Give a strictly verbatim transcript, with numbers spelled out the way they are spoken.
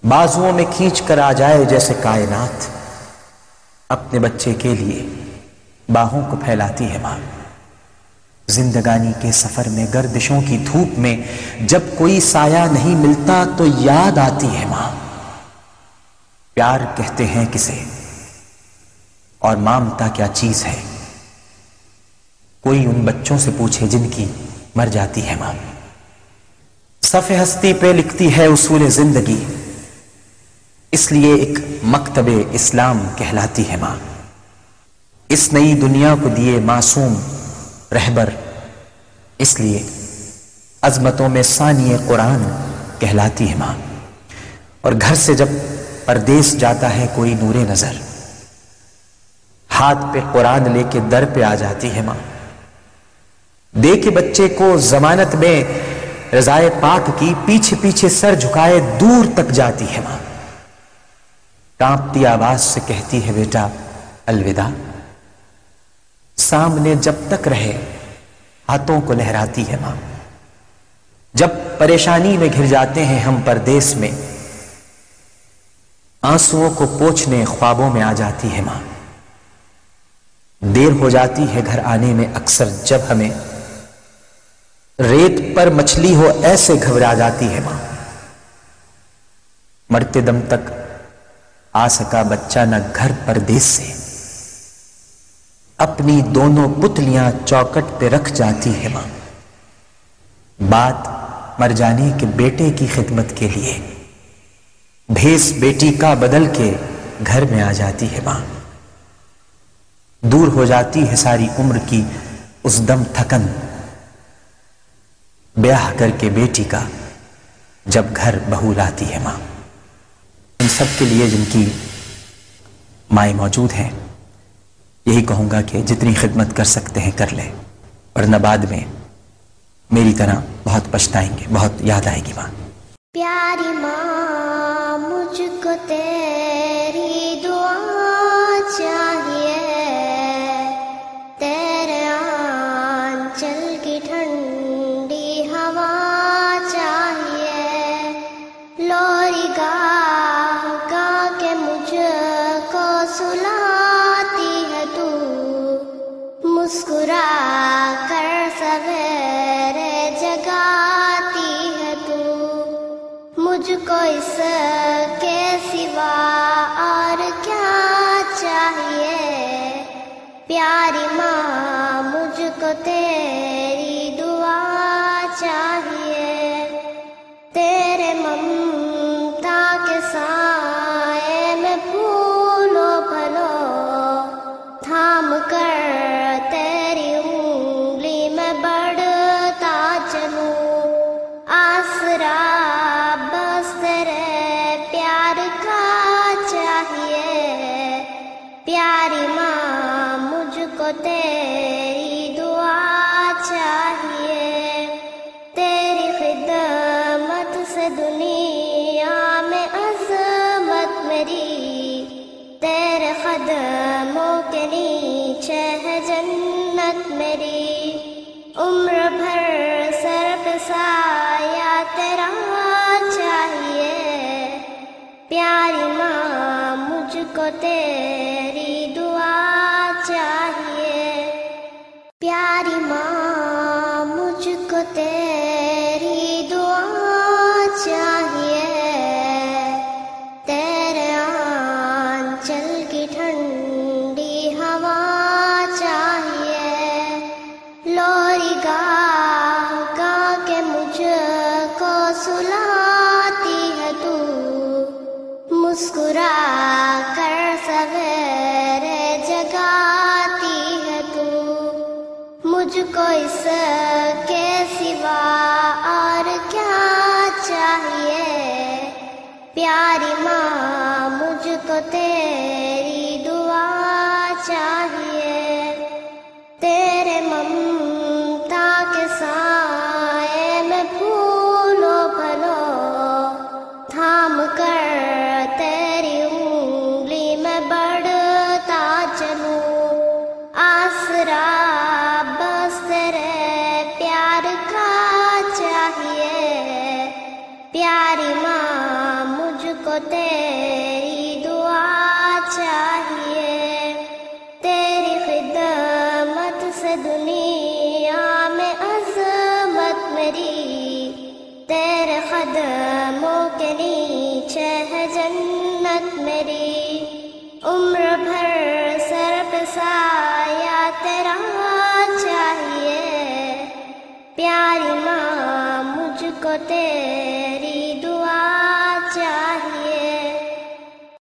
بازوؤں میں کھینچ کر آ جائے جیسے کائنات، اپنے بچے کے لیے باہوں کو پھیلاتی ہے ماں۔ زندگانی کے سفر میں گردشوں کی دھوپ میں جب کوئی سایہ نہیں ملتا تو یاد آتی ہے ماں۔ پیار کہتے ہیں کسے اور مامتا کیا چیز ہے، کوئی ان بچوں سے پوچھے جن کی مر جاتی ہے ماں۔ صفحہ ہستی پہ لکھتی ہے اصول زندگی، اس لیے ایک مکتب اسلام کہلاتی ہے ماں۔ اس نئی دنیا کو دیے معصوم رہبر، اس لیے عظمتوں میں ثانی قرآن کہلاتی ہے ماں۔ اور گھر سے جب پردیس جاتا ہے کوئی نور نظر، ہاتھ پہ قرآن لے کے در پہ آ جاتی ہے ماں۔ دے کے بچے کو ضمانت میں رضائے پاک کی، پیچھے پیچھے سر جھکائے دور تک جاتی ہے ماں۔ کانپتی آواز سے کہتی ہے بیٹا الوداع، سامنے جب تک رہے ہاتھوں کو لہراتی ہے ماں۔ جب پریشانی میں گھر جاتے ہیں ہم پردیس میں، آنسوؤں کو پوچھنے خوابوں میں آ جاتی ہے ماں۔ دیر ہو جاتی ہے گھر آنے میں اکثر جب ہمیں، ریت پر مچھلی ہو ایسے گھبرا جاتی ہے ماں۔ مرتے دم تک آ سکا بچہ نہ گھر پردیس سے، اپنی دونوں پتلیاں چوکٹ پہ رکھ جاتی ہے ماں۔ بات مر جانے کے بیٹے کی خدمت کے لیے بھیس بیٹی کا بدل کے گھر میں آ جاتی ہے ماں۔ دور ہو جاتی ہے ساری عمر کی اس دم تھکن، بیاہ کر کے بیٹی کا جب گھر بہو لاتی ہے ماں۔ ان سب کے لیے جن کی مائیں موجود ہیں، یہی کہوں گا کہ جتنی خدمت کر سکتے ہیں کر لیں، ورنہ بعد میں میری طرح بہت پچھتائیں گے، بہت یاد آئے گی ماں۔ پیاری ماں مجھ کو تیری دعا چاہیے، تیرے آنچل کی ٹھنڈی ہوا چاہیے، لوری گاہ گاہ کے مجھ کو سلاتی ہے تو، مسکرا کر سویرے جگاتی ہے تو، مجھ کو اس کے سوا اور کیا چاہیے، پیاری ماں مجھ کو تیری دعا چاہیے، تیرے ممتا کے سائے میں پھولو پھلو تھام کر تیری انگلی میں بڑھتا چلوں، آسرا بس تیرے پیار کا چاہیے، پیاری ماں مجھ کو تیری دعا چاہیے، تیری خدمت سے دنیا میں عظمت میری، تیرے قدموں کے نیچے ہے جنت میری، عمر بھر سر پہ سایہ تیرا چاہیے، پیاری ماں مجھ کو تیری دعا چاہیے، پیاری ماں مجھ کو تیری دعا چاہیے، تیرے آنچل کی ٹھنڈی ہوا چاہیے، لوری گاہ گاہ کے مجھ کو سلاتی ہے تو، مسکرا کر سویرے جگاتی ہے تو، مجھ کو اس کے سوا اور کیا چاہیے، پیاری ماں مجھ کو تیری دعا چاہیے، تیرے ممتا کے سائے میں پھولو پھلو تھام کر تیری انگلی میں بڑھتا چلوں، آسرا بس تیرے پیار کا چاہیے، پیاری ماں مجھ کو تیری دعا چاہیے، تیری خدمت سے دنیا میں عظمت میری، تیرے قدموں کے نیچے ہے جنت میری، عمر بھر سر پہ سایہ تیرا چاہیے، پیاری ماں مجھ کو تیرے